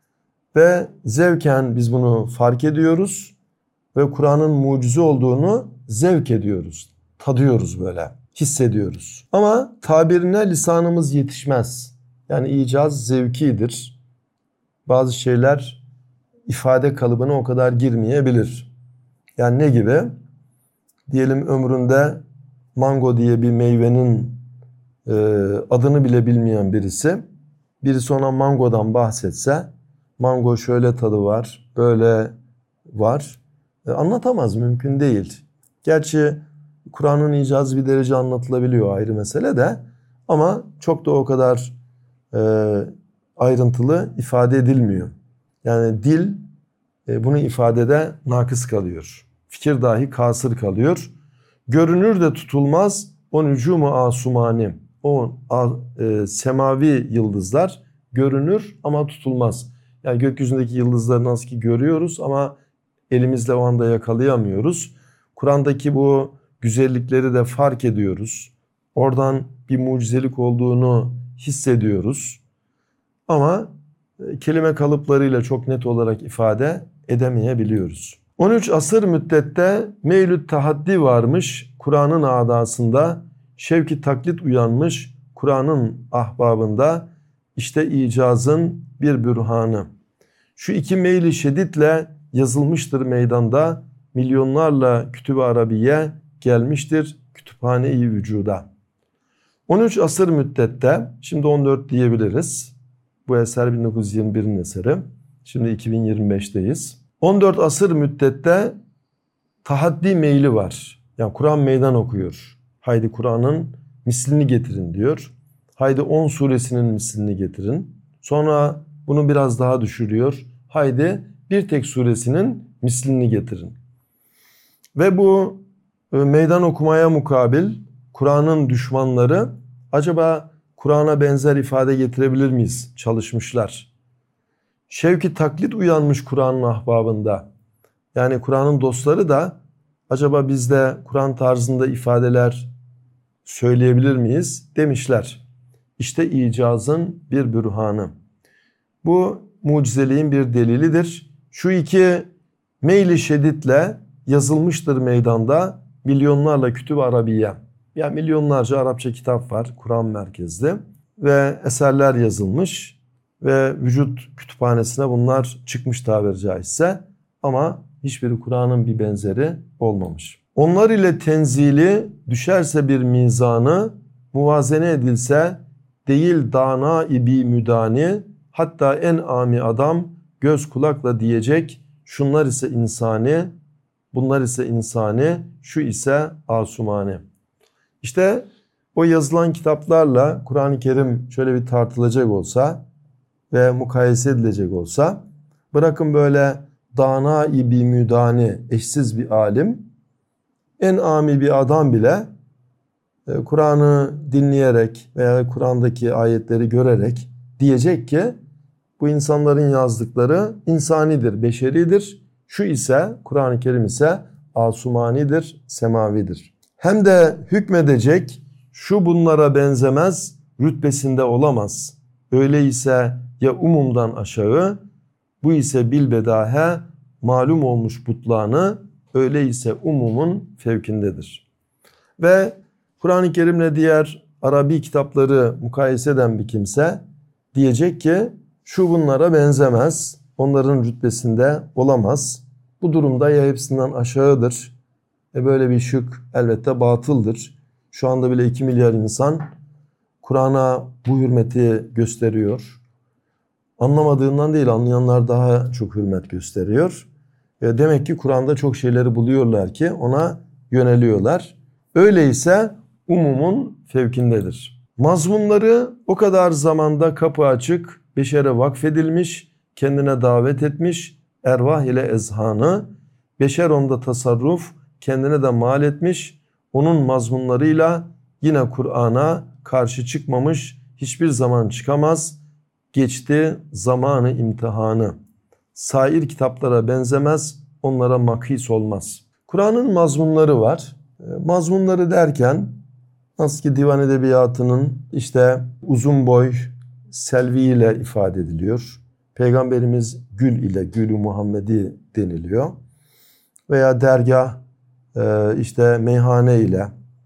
ve zevken biz bunu fark ediyoruz ve Kur'an'ın mucize olduğunu zevk ediyoruz, tadıyoruz böyle, hissediyoruz. Ama tabirine lisanımız yetişmez. Yani icaz zevkidir. Bazı şeyler ifade kalıbına o kadar girmeyebilir. Yani ne gibi? Diyelim ömründe mango diye bir meyvenin adını bile bilmeyen birisi ona mangodan bahsetse, mango şöyle tadı var, böyle var, anlatamaz, mümkün değil. Gerçi Kur'an'ın icazı bir derece anlatılabiliyor, ayrı mesele de, ama çok da o kadar ayrıntılı ifade edilmiyor. Yani dil bunu ifadede nakıs kalıyor. Fikir dahi kasır kalıyor. Görünür de tutulmaz o nücum-u asumani. O semavi yıldızlar görünür ama tutulmaz. Yani gökyüzündeki yıldızları nasıl ki görüyoruz ama elimizle o anda yakalayamıyoruz. Kur'an'daki bu güzellikleri de fark ediyoruz. Oradan bir mucizelik olduğunu hissediyoruz. Ama kelime kalıplarıyla çok net olarak ifade edemeyebiliyoruz. 13 asır müddette meylü tahaddi varmış Kur'an'ın adasında, şevki taklit uyanmış Kur'an'ın ahbabında, işte icazın bir bürhanı. Şu iki meyli şeditle yazılmıştır meydanda, milyonlarla kütüb-i arabiye gelmiştir kütüphane-i vücuda. 13 asır müddette, şimdi 14 diyebiliriz. Bu eser 1921'in eseri. Şimdi 2025'teyiz. 14 asır müddette tahaddi meyli var. Yani Kur'an meydan okuyor. Haydi Kur'an'ın mislini getirin diyor. Haydi 10 suresinin mislini getirin. Sonra bunu biraz daha düşürüyor. Haydi bir tek suresinin mislini getirin. Ve bu meydan okumaya mukabil Kur'an'ın düşmanları acaba Kur'an'a benzer ifade getirebilir miyiz? Çalışmışlar. Şevki taklit uyanmış Kur'an'ın ahbabında. Yani Kur'an'ın dostları da acaba biz de Kur'an tarzında ifadeler söyleyebilir miyiz demişler. İşte icazın bir bürhanı. Bu mucizeliğin bir delilidir. Şu iki meyli şeditle yazılmıştır meydanda milyonlarla kütüb-i arabiye. Yani milyonlarca Arapça kitap var Kur'an merkezli ve eserler yazılmış ve vücut kütüphanesine bunlar çıkmış tabiri caizse ama hiçbiri Kur'an'ın bir benzeri olmamış. Onlar ile tenzili düşerse bir mizanı, muvazene edilse değil dana-i bi müdani, hatta en ami adam göz kulakla diyecek şunlar ise insani, bunlar ise insani, şu ise asumani. İşte o yazılan kitaplarla Kur'an-ı Kerim şöyle bir tartılacak olsa ve mukayese edilecek olsa, bırakın böyle dana-i bi müdani eşsiz bir alim, en ami bir adam bile Kur'an'ı dinleyerek veya Kur'an'daki ayetleri görerek diyecek ki bu insanların yazdıkları insanidir, beşeridir. Şu ise Kur'an-ı Kerim ise asumanidir, semavidir. Hem de hükmedecek şu bunlara benzemez, rütbesinde olamaz. Öyleyse ya umumdan aşağı, bu ise bilbedahe malum olmuş butlanı, öyleyse umumun fevkindedir. Ve Kur'an-ı Kerim'le diğer Arabi kitapları mukayese eden bir kimse diyecek ki şu bunlara benzemez, onların rütbesinde olamaz. Bu durumda ya hepsinden aşağıdır. Böyle bir şık elbette batıldır. Şu anda bile 2 milyar insan Kur'an'a bu hürmeti gösteriyor. Anlamadığından değil, anlayanlar daha çok hürmet gösteriyor. Demek ki Kur'an'da çok şeyleri buluyorlar ki ona yöneliyorlar. Öyleyse umumun fevkindedir. Mazmunları o kadar zamanda kapı açık, beşere vakfedilmiş, kendine davet etmiş, ervah ile ezhanı, beşer onda tasarruf, kendine de mal etmiş, onun mazmunlarıyla yine Kur'an'a karşı çıkmamış, hiçbir zaman çıkamaz, geçti zamanı imtihanı. Sair kitaplara benzemez, onlara makis olmaz. Kur'an'ın mazmunları var. Mazmunları derken nasıl ki divan edebiyatının işte uzun boy selvi ile ifade ediliyor. Peygamberimiz gül ile, gül-ü Muhammedi deniliyor. Veya dergah işte meyhane ile,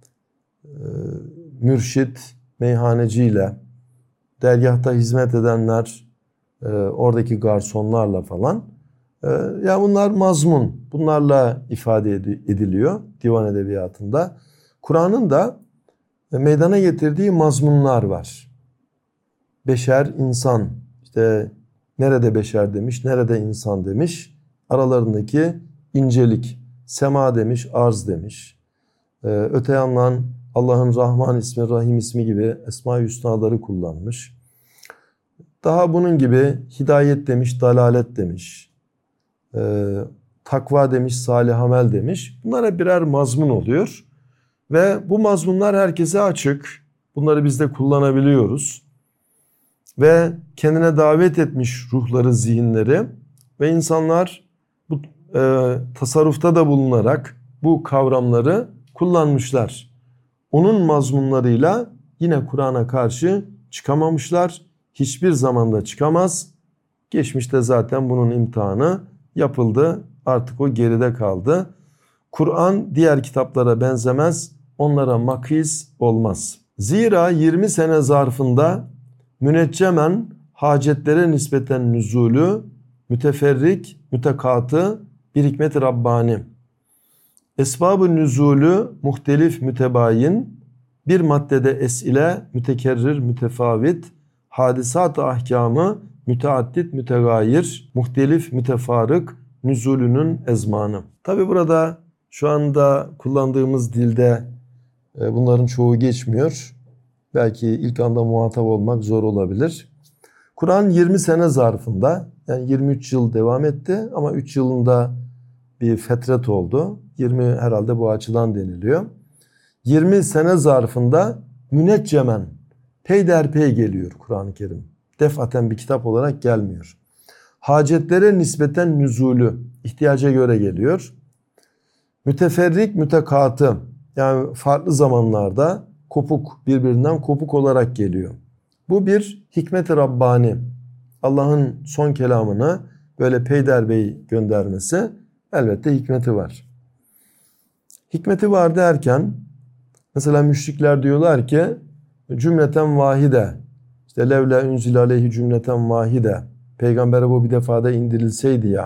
mürşit meyhaneci ile, dergahta hizmet edenler oradaki garsonlarla falan. Ya bunlar mazmun. Bunlarla ifade ediliyor divan edebiyatında. Kur'an'ın da meydana getirdiği mazmunlar var. Beşer, insan. İşte nerede beşer demiş, nerede insan demiş. Aralarındaki incelik. Sema demiş, arz demiş. Öte yandan Allah'ın Rahman ismi, Rahim ismi gibi Esma-i Hüsnaları kullanmış. Daha bunun gibi hidayet demiş, dalalet demiş. Takva demiş, salih amel demiş. Bunlar hep birer mazmun oluyor. Ve bu mazmunlar herkese açık. Bunları biz de kullanabiliyoruz. Ve kendine davet etmiş ruhları, zihinleri ve insanlar bu tasarrufta da bulunarak bu kavramları kullanmışlar. Onun mazmunlarıyla yine Kur'an'a karşı çıkamamışlar. Hiçbir zamanda çıkamaz. Geçmişte zaten bunun imtihanı yapıldı. Artık o geride kaldı. Kur'an diğer kitaplara benzemez, onlara makis olmaz. Zira 20 sene zarfında müneccemen hacetlere nispeten nüzulü, müteferrik, mütekatı bir hikmet-i Rabbani. Esbab-ı nüzulü muhtelif mütebayin, bir maddede esile mütekerrir mütefavit, hadisat-ı ahkamı müteaddit mütegayir, muhtelif mütefarık, nüzulünün ezmanı. Tabi burada şu anda kullandığımız dilde bunların çoğu geçmiyor. Belki ilk anda muhatap olmak zor olabilir. Kur'an 20 sene zarfında, yani 23 yıl devam etti ama 3 yılında bir fetret oldu. 20 herhalde bu açıdan deniliyor. 20 sene zarfında müneccemen peyderpey geliyor Kur'an-ı Kerim. Defaten bir kitap olarak gelmiyor. Hacetlere nispeten nüzulü, ihtiyaca göre geliyor. Müteferrik mütekatı, yani farklı zamanlarda birbirinden kopuk olarak geliyor. Bu bir hikmet-i Rabbani. Allah'ın son kelamını böyle peyderbey göndermesi elbette hikmeti var. Hikmeti var derken mesela müşrikler diyorlar ki cümleten vahide, işte levle unzile aleyhi cümleten vahide, peygambere bu bir defada indirilseydi ya.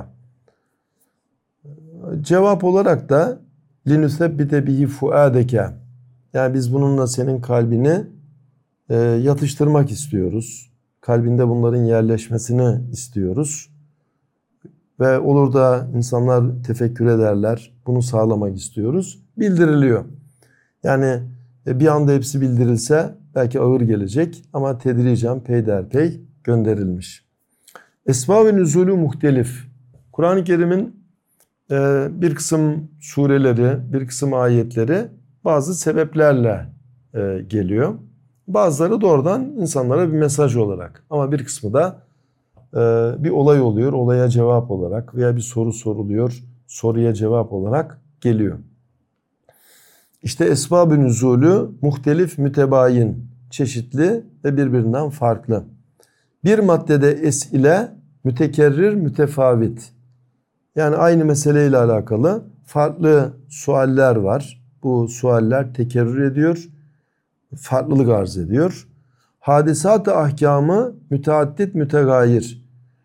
Cevap olarak da linusebbite bihi fuadeke, yani biz bununla senin kalbini yatıştırmak istiyoruz. Kalbinde bunların yerleşmesini istiyoruz. Ve olur da insanlar tefekkür ederler. Bunu sağlamak istiyoruz. Bildiriliyor. Yani bir anda hepsi bildirilse belki ağır gelecek ama tedricen peyderpey gönderilmiş. Esbab-ı nüzulü muhtelif. Kur'an-ı Kerim'in bir kısım sureleri, bir kısım ayetleri bazı sebeplerle geliyor. Bazıları doğrudan insanlara bir mesaj olarak, ama bir kısmı da bir olay oluyor, olaya cevap olarak veya bir soru soruluyor, soruya cevap olarak geliyor. İşte esbab-ı nüzulü muhtelif mütebayin, çeşitli ve birbirinden farklı. Bir maddede esile mütekerrir mütefavit. Yani aynı meseleyle alakalı farklı sualler var. Bu sualler tekerrür ediyor, farklılık arz ediyor. Hadisat-ı ahkamı müteaddit mütegayir.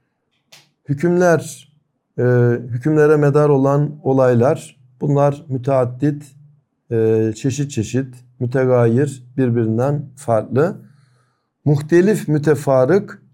Hükümlere medar olan olaylar, bunlar müteaddit, çeşit çeşit, mütegayir, birbirinden farklı. Muhtelif mütefarık,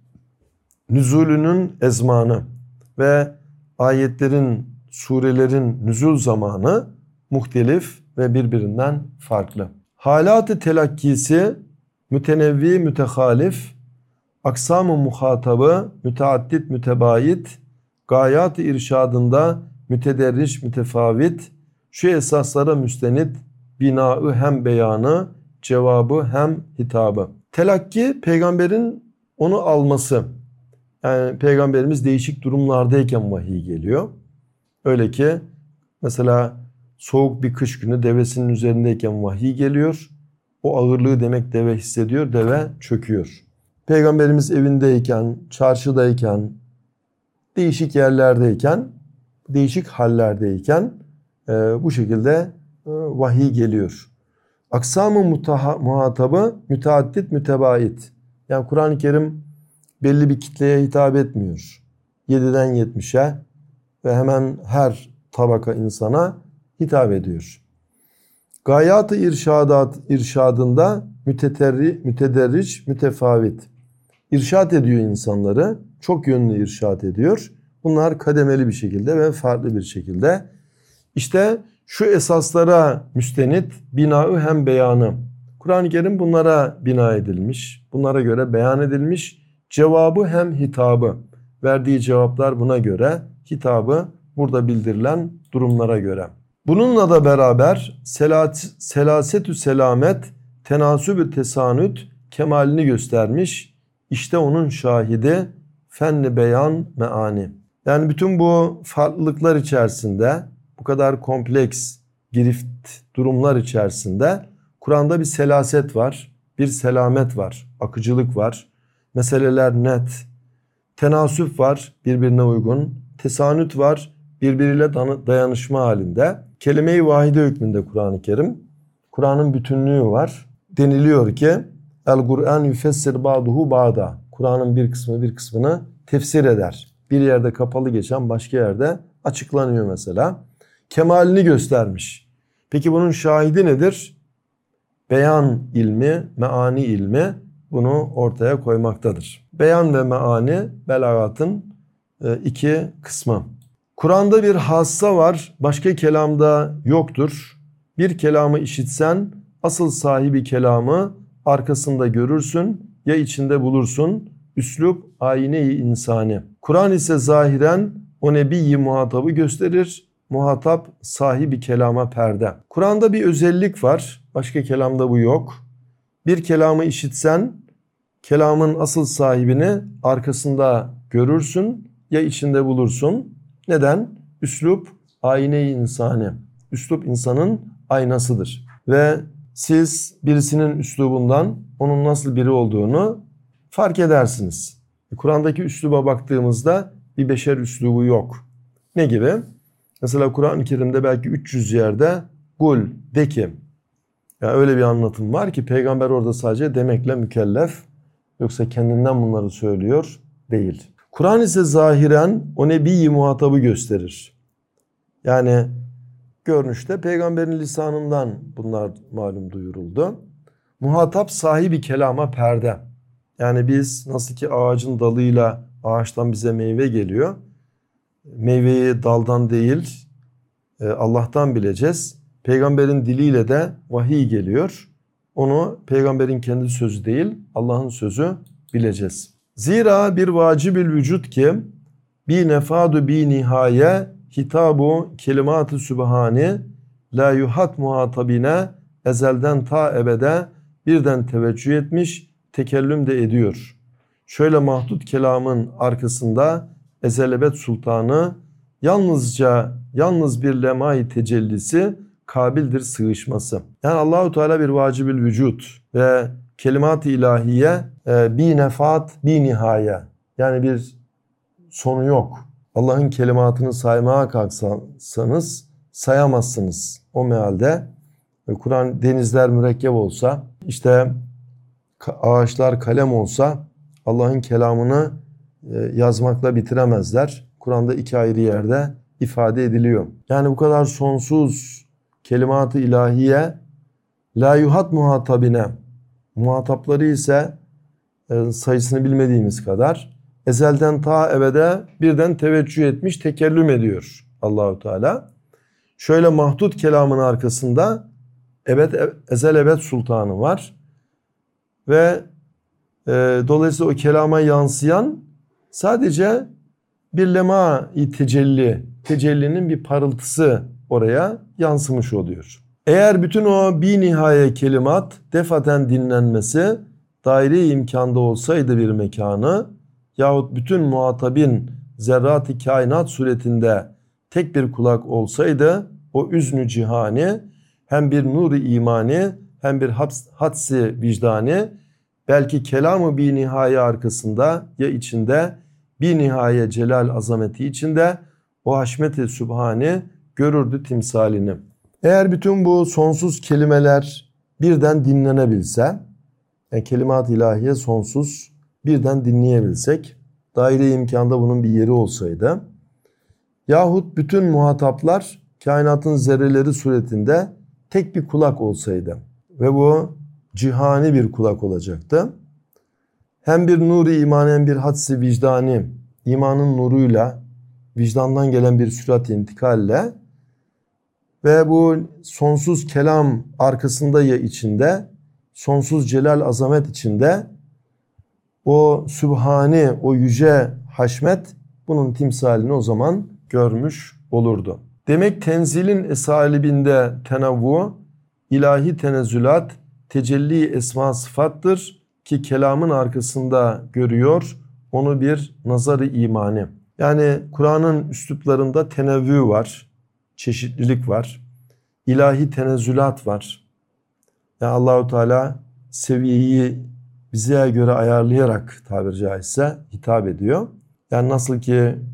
nüzulünün ezmanı ve ayetlerin, surelerin nüzul zamanı muhtelif ve birbirinden farklı. Halat-ı telakkisi mütenevvi mütehalif, aksam-ı muhatabı müteaddit mütebayit, gayat-ı irşadında mütederriş mütefavit, şu esaslara müstenit bina-ı hem beyanı, cevabı hem hitabı. Telakki, peygamberin onu alması. Yani peygamberimiz değişik durumlardayken vahiy geliyor. Öyle ki mesela soğuk bir kış günü devesinin üzerindeyken vahiy geliyor. O ağırlığı demek deve hissediyor, deve çöküyor. Peygamberimiz evindeyken, çarşıdayken, değişik yerlerdeyken, değişik hallerdeyken bu şekilde vahiy geliyor. Aksam-ı muhatabı müteaddit mütebait. Yani Kur'an-ı Kerim belli bir kitleye hitap etmiyor. 7'den 70'e ve hemen her tabaka insana hitap ediyor. Gayat-ı irşadında mütederriç mütefavit. İrşad ediyor insanları. Çok yönlü irşad ediyor. Bunlar kademeli bir şekilde ve farklı bir şekilde. İşte şu esaslara müstenit bina-ı hem beyanı. Kur'an-ı Kerim bunlara bina edilmiş. Bunlara göre beyan edilmiş. Cevabı hem hitabı. Verdiği cevaplar buna göre. Hitabı burada bildirilen durumlara göre. Bununla da beraber selasetü selamet, tenasübü tesanüt kemalini göstermiş. İşte onun şahidi fenni beyan meani. Yani bütün bu farklılıklar içerisinde, bu kadar kompleks, girift durumlar içerisinde Kur'an'da bir selaset var, bir selamet var, akıcılık var. Meseleler net, tenasüp var, birbirine uygun, tesanüt var, birbiriyle dayanışma halinde. Kelime-i vahide hükmünde Kur'an-ı Kerim. Kur'an'ın bütünlüğü var. Deniliyor ki El-Kur'an yüfessir ba'duhu ba'da. Kur'an'ın bir kısmı bir kısmını tefsir eder. Bir yerde kapalı geçen başka yerde açıklanıyor mesela. Kemalini göstermiş. Peki bunun şahidi nedir? Beyan ilmi, meani ilmi bunu ortaya koymaktadır. Beyan ve meani belagatın iki kısmı. Kur'an'da bir hassa var, başka kelamda yoktur. Bir kelamı işitsen asıl sahibi kelamı arkasında görürsün ya içinde bulursun. Üslup ayine-i insani. Kur'an ise zahiren o nebi-i muhatabı gösterir. Muhatap sahibi kelama perde. Kur'an'da bir özellik var. Başka kelamda bu yok. Bir kelamı işitsen kelamın asıl sahibini arkasında görürsün ya içinde bulursun. Neden? Üslup ayine-i insani. Üslup insanın aynasıdır. Ve siz birisinin üslubundan onun nasıl biri olduğunu fark edersiniz. Kur'an'daki üsluba baktığımızda bir beşer üslubu yok. Ne gibi? Mesela Kur'an-ı Kerim'de belki 300 yerde kul, de ki. Yani öyle bir anlatım var ki peygamber orada sadece demekle mükellef. Yoksa kendinden bunları söylüyor değil. Kur'an ise zahiren o nebi-i muhatabı gösterir. Yani görünüşte peygamberin lisanından bunlar malum duyuruldu. Muhatap sahibi kelama perde. Yani biz nasıl ki ağacın dalıyla ağaçtan bize meyve geliyor. Meyveyi daldan değil Allah'tan bileceğiz. Peygamberin diliyle de vahiy geliyor. Onu peygamberin kendi sözü değil Allah'ın sözü bileceğiz. Zira bir vacibül vücut ki bi nefadu bi nihaye hitabu kelimat-ı sübhani la yuhat muhatabine ezelden ta ebede birden teveccüh etmiş tekellüm de ediyor. Şöyle mahdut kelamın arkasında ezelebet sultanı yalnız bir lemai tecellisi kabildir sığışması. Yani Allahu Teala bir vacibül vücut ve kelimat-ı ilahiye bi nefat bi nihaye. Yani bir sonu yok. Allah'ın kelimatını saymaya kalksanız sayamazsınız. O mealde Kur'an denizler mürekkep olsa, işte ağaçlar kalem olsa Allah'ın kelamını yazmakla bitiremezler. Kur'an'da iki ayrı yerde ifade ediliyor. Yani bu kadar sonsuz kelimat-ı ilahiye la yuhat muhatabine, muhatapları ise sayısını bilmediğimiz kadar ezelden ta ebede birden teveccüh etmiş, tekellüm ediyor Allahu Teala. Şöyle mahdut kelamın arkasında ezel ebed sultanı var ve dolayısıyla o kelama yansıyan sadece bir lema-i tecellinin bir parıltısı oraya yansımış oluyor. Eğer bütün o bir nihaye kelimat defaten dinlenmesi daire-i imkanda olsaydı bir mekanı yahut bütün muhatabin zerrat-ı kainat suretinde tek bir kulak olsaydı o üznü cihani hem bir nur-u imani hem bir hadsi vicdani belki kelam-ı bir nihaye arkasında ya içinde bir nihaye celal azameti içinde o haşmet-i sübhani görürdü timsalini. Eğer bütün bu sonsuz kelimeler birden dinlenebilse, yani kelimat-ı ilahiye sonsuz birden dinleyebilsek, daire-i imkanda bunun bir yeri olsaydı, yahut bütün muhataplar kainatın zerreleri suretinde tek bir kulak olsaydı ve bu cihani bir kulak olacaktı. Hem bir nur-i iman hem bir hadsi vicdani, imanın nuruyla, vicdandan gelen bir sürat-i intikalle ve bu sonsuz kelam arkasında ya içinde, sonsuz celal azamet içinde o sübhani, o yüce haşmet bunun timsalini o zaman görmüş olurdu. Demek tenzilin esalibinde tenavvu, ilahi tenezzülat, tecelli esma sıfattır ki kelamın arkasında görüyor onu bir nazar-ı imani. Yani Kur'an'ın üsluplarında tenevvü var, çeşitlilik var, ilahi tenezzülat var. Yani Allahu Teala seviyeyi bize göre ayarlayarak tabiri caizse hitap ediyor. Yani nasıl ki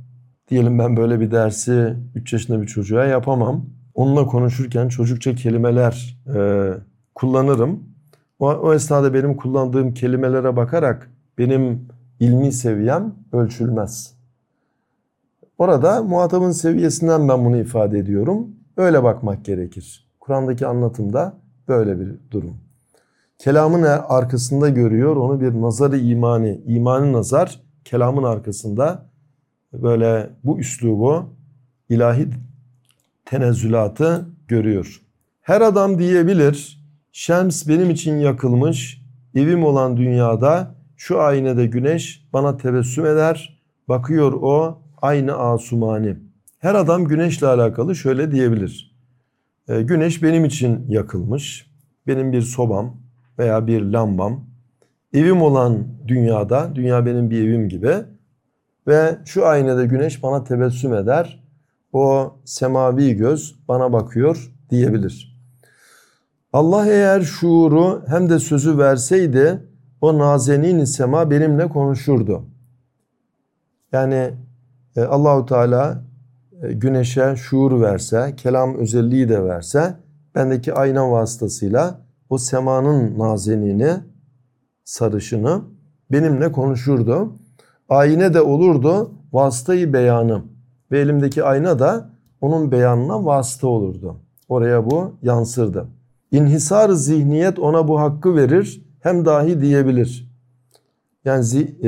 Diyelim ben böyle bir dersi 3 yaşında bir çocuğa yapamam. Onunla konuşurken çocukça kelimeler kullanırım. O esnada benim kullandığım kelimelere bakarak benim ilmi seviyem ölçülmez. Orada muhatabın seviyesinden ben bunu ifade ediyorum. Öyle bakmak gerekir. Kur'an'daki anlatımda böyle bir durum. Kelamın arkasında görüyor onu bir nazarı imani. İmanı nazar kelamın arkasında böyle bu üslubu ilahi tenezzülatı görüyor. Her adam diyebilir şems benim için yakılmış evim olan dünyada şu aynada güneş bana tebessüm eder bakıyor o aynı asumani. Her adam güneşle alakalı şöyle diyebilir. Güneş benim için yakılmış. Benim bir sobam veya bir lambam. Evim olan dünyada, dünya benim bir evim gibi. Ve şu aynada güneş bana tebessüm eder. O semavi göz bana bakıyor diyebilir. Allah eğer şuuru hem de sözü verseydi o nazenin sema benimle konuşurdu. Yani Allahu Teala güneşe şuur verse, kelam özelliği de verse, bendeki ayna vasıtasıyla o semanın nazenini, sarışını benimle konuşurdu. Ayine de olurdu vasıtayı beyanı ve elimdeki ayna da onun beyanına vasıta olurdu. Oraya bu yansırdı. İnhisar-ı zihniyet ona bu hakkı verir, hem dahi diyebilir. Yani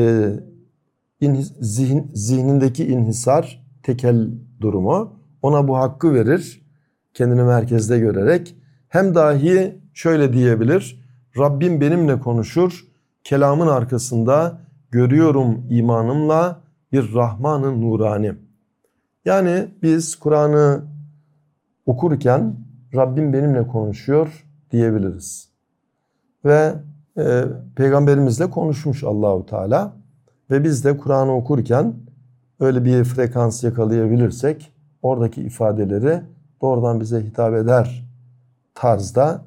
zihnindeki inhisar, tekel durumu ona bu hakkı verir, kendini merkezde görerek. Hem dahi şöyle diyebilir, Rabbim benimle konuşur, kelamın arkasında görüyorum imanımla bir Rahman-ı Nurani. Yani biz Kur'an'ı okurken Rabbim benimle konuşuyor diyebiliriz. Ve Peygamberimizle konuşmuş Allahu Teala. Ve biz de Kur'an'ı okurken öyle bir frekans yakalayabilirsek oradaki ifadeleri doğrudan bize hitap eder tarzda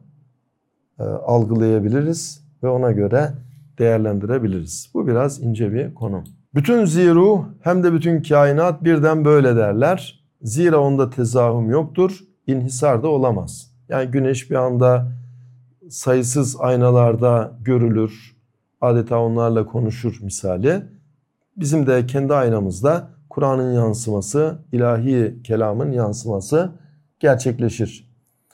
algılayabiliriz ve ona göre değerlendirebiliriz. Bu biraz ince bir konu. Bütün ziruh hem de bütün kainat birden böyle derler. Zira onda tezahüm yoktur, inhisar da olamaz. Yani güneş bir anda sayısız aynalarda görülür, adeta onlarla konuşur misali. Bizim de kendi aynamızda Kur'an'ın yansıması, ilahi kelamın yansıması gerçekleşir.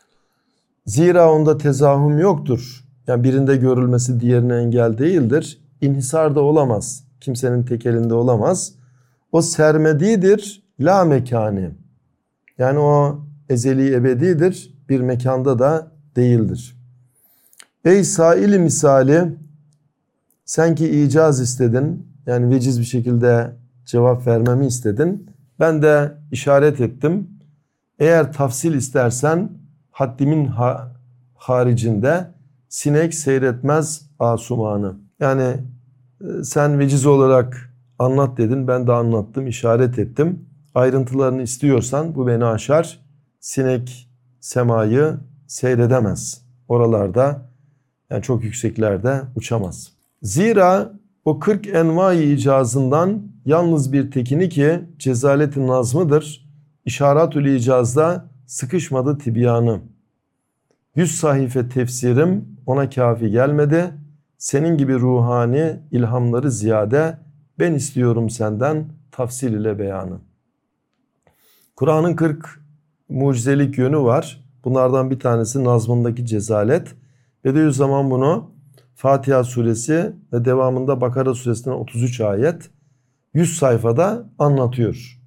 Zira onda tezahüm yoktur. Yani birinde görülmesi diğerine engel değildir. İnhisar da olamaz. Kimsenin tek elinde olamaz. O sermedidir, la mekani. Yani o ezeli ebedidir, bir mekanda da değildir. Ey saili misali, sen ki icaz istedin, yani veciz bir şekilde cevap vermemi istedin. Ben de işaret ettim. Eğer tafsil istersen haddimin haricinde sinek seyretmez asumanı. Yani sen veciz olarak anlat dedin, ben de anlattım, işaret ettim. Ayrıntılarını istiyorsan bu beni aşar. Sinek semayı seyredemez. Oralarda yani çok yükseklerde uçamaz. Zira o 40 envai icazından yalnız bir tekini ki cezaleti nazmıdır. İşaratül icazda sıkışmadı tibyanı. 100 sahife tefsirim ona kafi gelmedi. Senin gibi ruhani ilhamları ziyade ben istiyorum senden tafsil ile beyanı. Kur'an'ın 40 mucizelik yönü var. Bunlardan bir tanesi nazmındaki cezalet. Bediüzzaman bunu Fatiha suresi ve devamında Bakara suresinden 33 ayet 100 sayfada anlatıyor.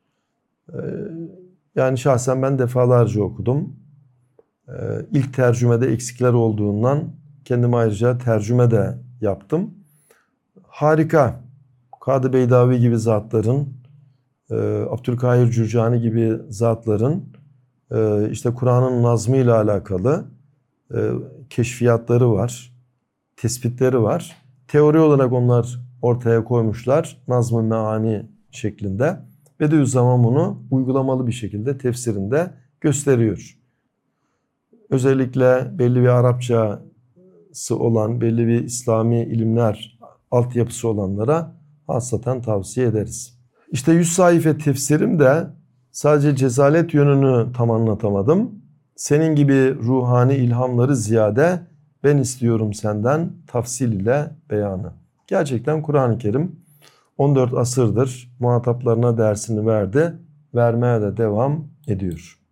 Yani şahsen ben defalarca okudum. İlk tercümede eksikler olduğundan kendime ayrıca tercüme de yaptım. Harika. Kadı Beydavi gibi zatların, Abdülkahir Cürcani gibi zatların işte Kur'an'ın nazmı ile alakalı keşfiyatları var, tespitleri var. Teori olarak onlar ortaya koymuşlar nazm-ı meani şeklinde. Bediüzzaman bunu uygulamalı bir şekilde tefsirinde gösteriyor. Özellikle belli bir Arapçası olan, belli bir İslami ilimler altyapısı olanlara hassaten tavsiye ederiz. İşte 100 sayfa tefsirim de sadece cesalet yönünü tam anlatamadım. Senin gibi ruhani ilhamları ziyade ben istiyorum senden tafsil ile beyanı. Gerçekten Kur'an-ı Kerim 14 asırdır muhataplarına dersini verdi, vermeye de devam ediyor.